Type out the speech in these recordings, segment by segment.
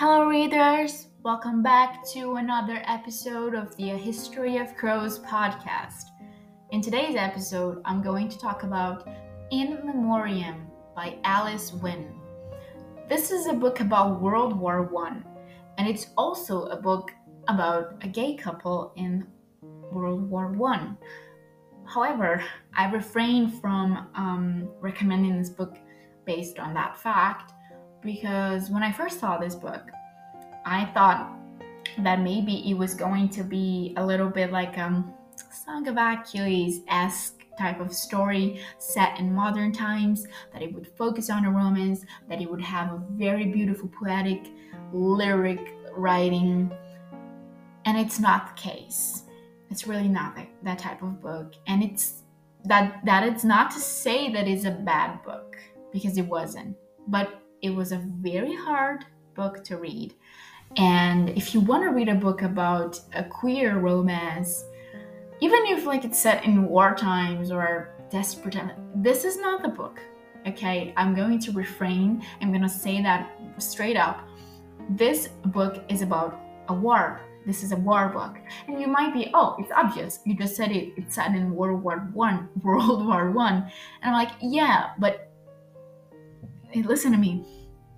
Hello, readers! Welcome back to another episode of the History of Crows podcast. In today's episode, I'm going to talk about In Memoriam by Alice Wynne. This is a book about World War I, and it's also a book about a gay couple in World War I. However, I refrain from recommending this book based on that fact because when I first saw this book, I thought that maybe it was going to be a little bit like Song of Achilles-esque type of story set in modern times, that it would focus on a romance, that it would have a very beautiful poetic lyric writing, and it's not the case. It's really not that type of book, and it's not to say that it's a bad book, because it wasn't, but it was a very hard book to read. And if you want to read a book about a queer romance, even if it's set in war times or desperate times, this is not the book. Okay, I'm going to refrain. I'm going to say that straight up. This book is about a war. This is a war book. And you might be, oh, it's obvious. You just said it's set in World War I. And I'm like, yeah, but listen to me.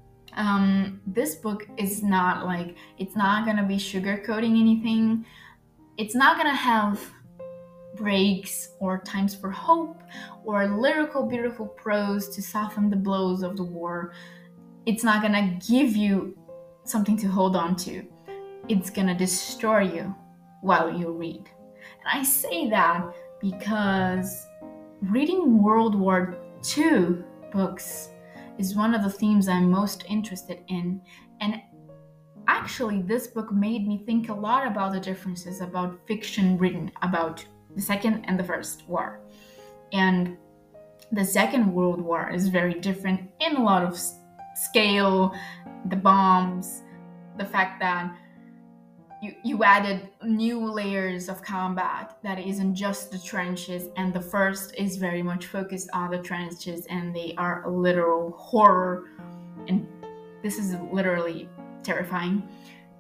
This book is not it's not gonna be sugarcoating anything. It's not gonna have breaks or times for hope or lyrical, beautiful prose to soften the blows of the war. It's not gonna give you something to hold on to. It's gonna destroy you while you read. And I say that because reading World War II books is one of the themes I'm most interested in. And actually, this book made me think a lot about the differences about fiction written about the Second and the First War. And the Second World War is very different in a lot of scale, the bombs, the fact that you added new layers of combat that isn't just the trenches, and the first is very much focused on the trenches, and they are a literal horror, and this is literally terrifying.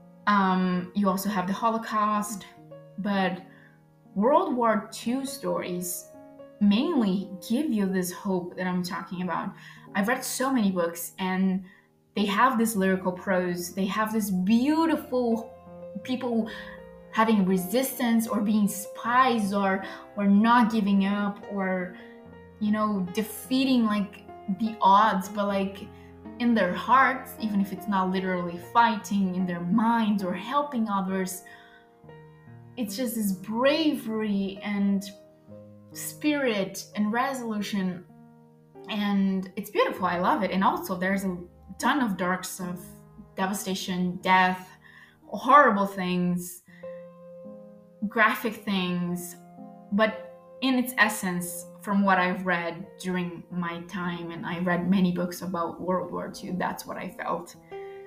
You also have the Holocaust, but World War II stories mainly give you this hope that I'm talking about. I've read so many books, and they have this lyrical prose, they have this beautiful people having resistance or being spies or not giving up or defeating the odds, but in their hearts, even if it's not literally fighting, in their minds or helping others. It's just this bravery and spirit and resolution, and it's beautiful. I love it. And also there's a ton of dark stuff, devastation, death, horrible things, graphic things, but in its essence, from what I've read during my time, and I read many books about World War II, that's what I felt.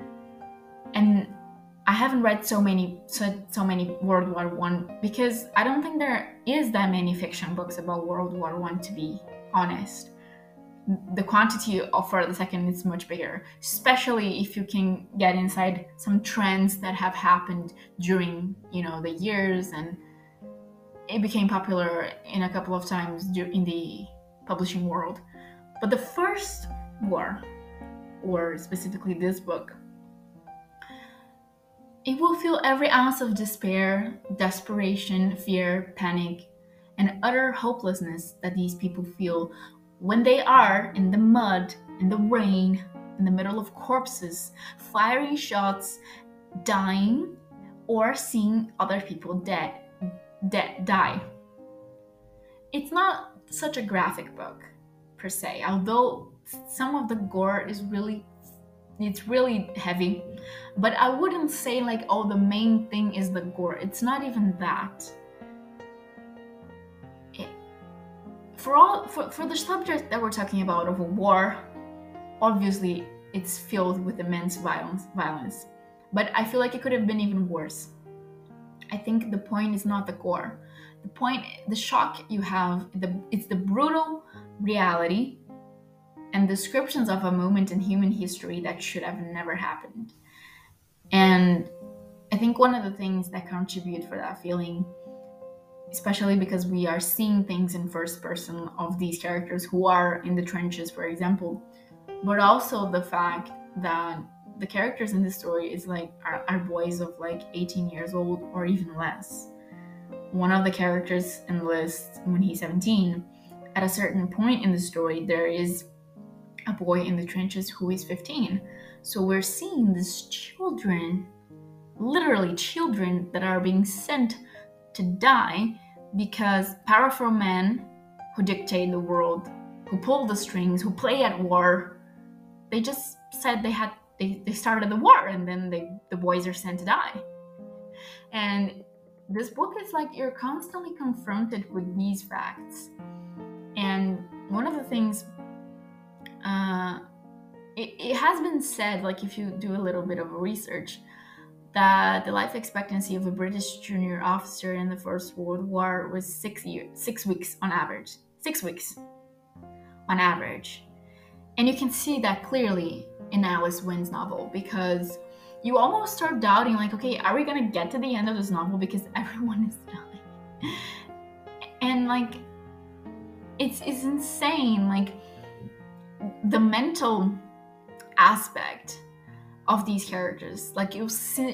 And I haven't read so many World War I because I don't think there is that many fiction books about World War I, to be honest. The quantity for the second is much bigger, especially if you can get inside some trends that have happened during the years, and it became popular in a couple of times in the publishing world. But the First War, or specifically this book, it will feel every ounce of despair, desperation, fear, panic, and utter hopelessness that these people feel when they are in the mud, in the rain, in the middle of corpses, firing shots, dying, or seeing other people die. It's not such a graphic book, per se, although some of the gore is really heavy. But I wouldn't say the main thing is the gore. It's not even that. For the subject that we're talking about of a war, obviously it's filled with immense violence. But I feel like it could have been even worse. I think the point is not the gore. The shock you have, it's the brutal reality and descriptions of a moment in human history that should have never happened. And I think one of the things that contribute for that feeling, especially because we are seeing things in first person of these characters who are in the trenches, for example, but also the fact that the characters in this story is like are boys of like 18 years old or even less. One of the characters enlists when he's 17. At a certain point in the story, there is a boy in the trenches who is 15. So we're seeing these children, literally children, that are being sent to die because powerful men who dictate the world, who pull the strings, who play at war, they just said they started the war, and then the boys are sent to die. And this book is like you're constantly confronted with these facts. And one of the things, it has been said, like if you do a little bit of research, that the life expectancy of a British junior officer in the First World War was 6 weeks on average. 6 weeks on average. And you can see that clearly in Alice Wynn's novel, because you almost start doubting, like, okay, are we gonna get to the end of this novel because everyone is dying? And like, it's insane, like the mental aspect of these characters. Like you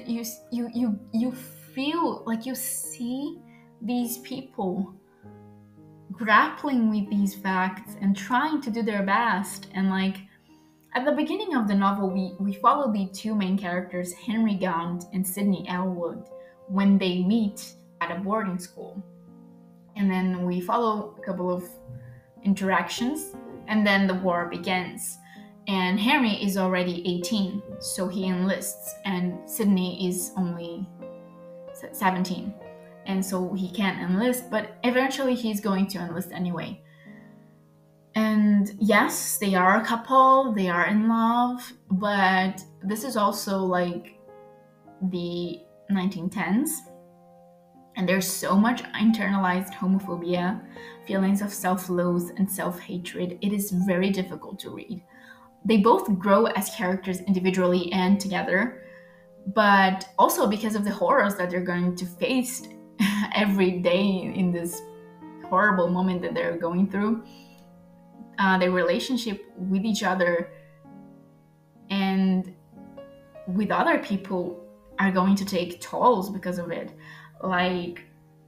feel like you see these people grappling with these facts and trying to do their best. And like at the beginning of the novel, we follow the two main characters, Henry Gaunt and Sidney Elwood, when they meet at a boarding school. And then we follow a couple of interactions, and then the war begins. And Henry is already 18, so he enlists, and Sidney is only 17. And so he can't enlist, but eventually he's going to enlist anyway. And yes, they are a couple, they are in love, but this is also like the 1910s. And there's so much internalized homophobia, feelings of self-loathe and self-hatred. It is very difficult to read. They both grow as characters individually and together, but also because of the horrors that they're going to face every day in this horrible moment that they're going through. Their relationship with each other and with other people are going to take tolls because of it. Like,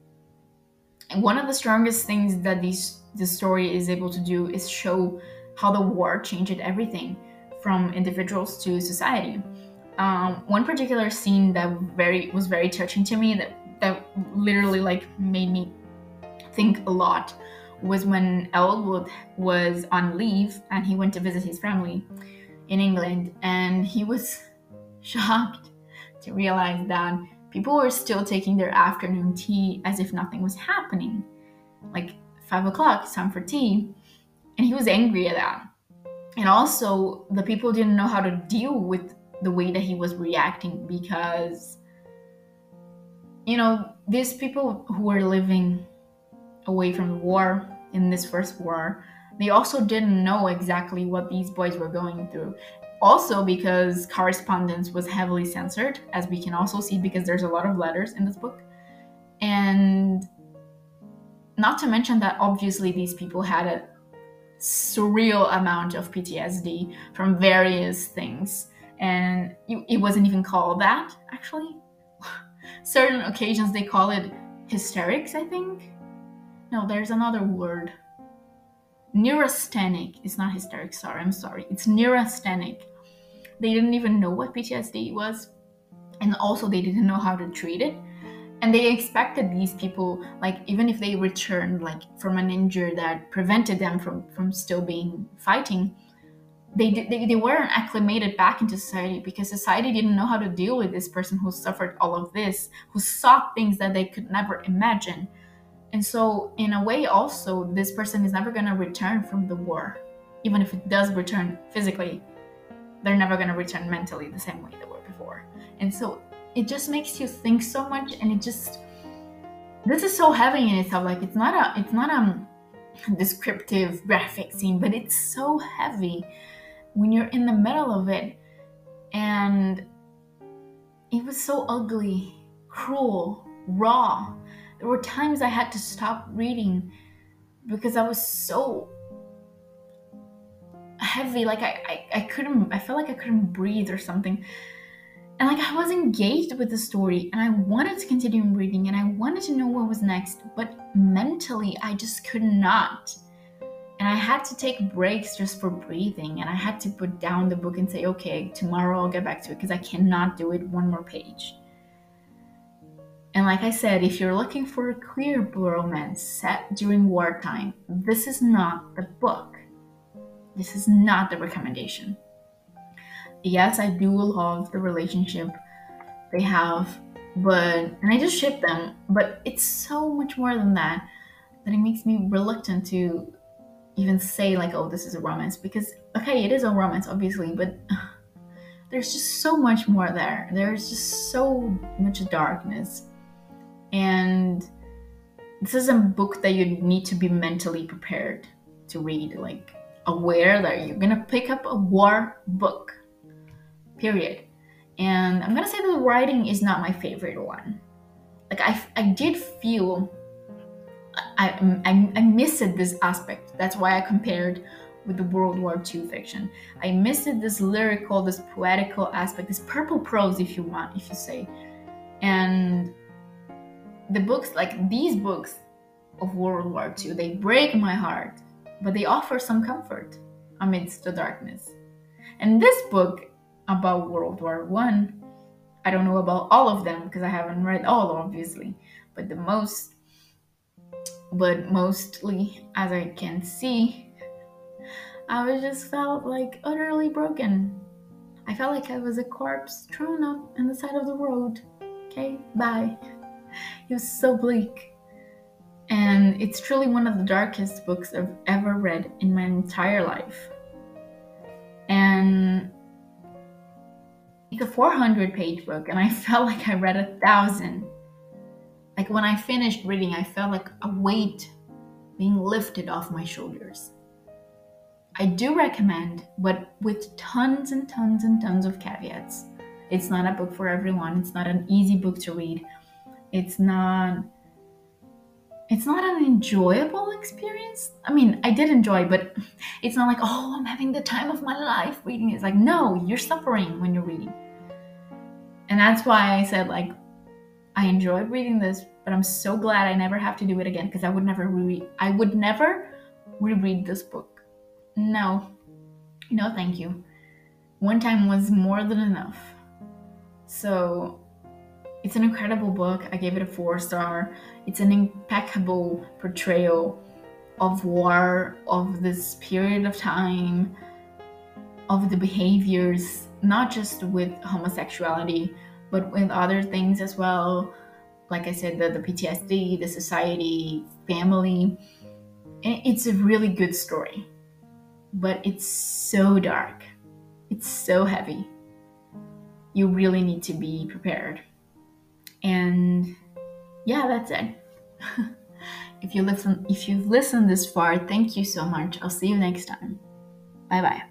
one of the strongest things that this story is able to do is show how the war changed everything from individuals to society. One particular scene that was very touching to me, that literally like made me think a lot, was when Elwood was on leave and he went to visit his family in England, and he was shocked to realize that people were still taking their afternoon tea as if nothing was happening. Like 5 o'clock, it's time for tea. And he was angry at that. And also, the people didn't know how to deal with the way that he was reacting, because, you know, these people who were living away from the war in this first war, they also didn't know exactly what these boys were going through. Also because correspondence was heavily censored, as we can also see, because there's a lot of letters in this book. And not to mention that obviously these people had a surreal amount of PTSD from various things. And it wasn't even called that, actually. Certain occasions they call it hysterics, I think. No, there's another word. Neurasthenic. It's not hysterics, I'm sorry. It's neurasthenic. They didn't even know what PTSD was. And also they didn't know how to treat it. And they expected these people, like, even if they returned like from an injury that prevented them from still being fighting, they weren't acclimated back into society, because society didn't know how to deal with this person who suffered all of this, who saw things that they could never imagine. And so in a way also, this person is never going to return from the war. Even if it does return physically, they're never going to return mentally the same way they were before. And so it just makes you think so much, and this is so heavy in itself. Like, it's not a descriptive graphic scene, but it's so heavy when you're in the middle of it. And it was so ugly, cruel, raw. There were times I had to stop reading because I was so heavy. Like I felt like I couldn't breathe or something. And like I was engaged with the story and I wanted to continue reading and I wanted to know what was next, but mentally I just could not. And I had to take breaks just for breathing, and I had to put down the book and say, okay, tomorrow I'll get back to it because I cannot do it one more page. And like I said, if you're looking for a queer romance set during wartime, this is not the book. This is not the recommendation. Yes, I do love the relationship they have, and I just ship them, but it's so much more than that it makes me reluctant to even say like, oh, this is a romance, because okay, it is a romance obviously, but there's just so much more there. There's just so much darkness, and this is a book that you need to be mentally prepared to read, like aware that you're gonna pick up a war book, period. And I'm gonna say the writing is not my favorite one. Like I did feel I missed this aspect. That's why I compared with the World War II fiction. I missed this lyrical, this poetical aspect, this purple prose, if you say. And the books, like these books of World War II, they break my heart, but they offer some comfort amidst the darkness. And this book about World War I don't know about all of them because I haven't read all, obviously, but mostly, as I can see, I just felt like utterly broken. I felt like I was a corpse thrown up on the side of the road. Okay, bye. It was so bleak. And it's truly one of the darkest books I've ever read in my entire life. And it's a 400-page book, and I felt like I read 1,000. Like when I finished reading, I felt like a weight being lifted off my shoulders. I do recommend, but with tons and tons and tons of caveats. It's not a book for everyone. It's not an easy book to read. It's not an enjoyable experience. I mean, I did enjoy, but it's not like, oh, I'm having the time of my life reading. It's like, no, you're suffering when you're reading. And that's why I said, like, I enjoyed reading this, but I'm so glad I never have to do it again, because I would never reread this book. No, thank you. One time was more than enough. So it's an incredible book. I gave it a 4-star. It's an impeccable portrayal of war, of this period of time, of the behaviors, not just with homosexuality, but with other things as well. Like I said, the PTSD, the society, family. It's a really good story, but it's so dark. It's so heavy. You really need to be prepared. And yeah, that's it. If you've listened this far, thank you so much. I'll see you next time. Bye bye.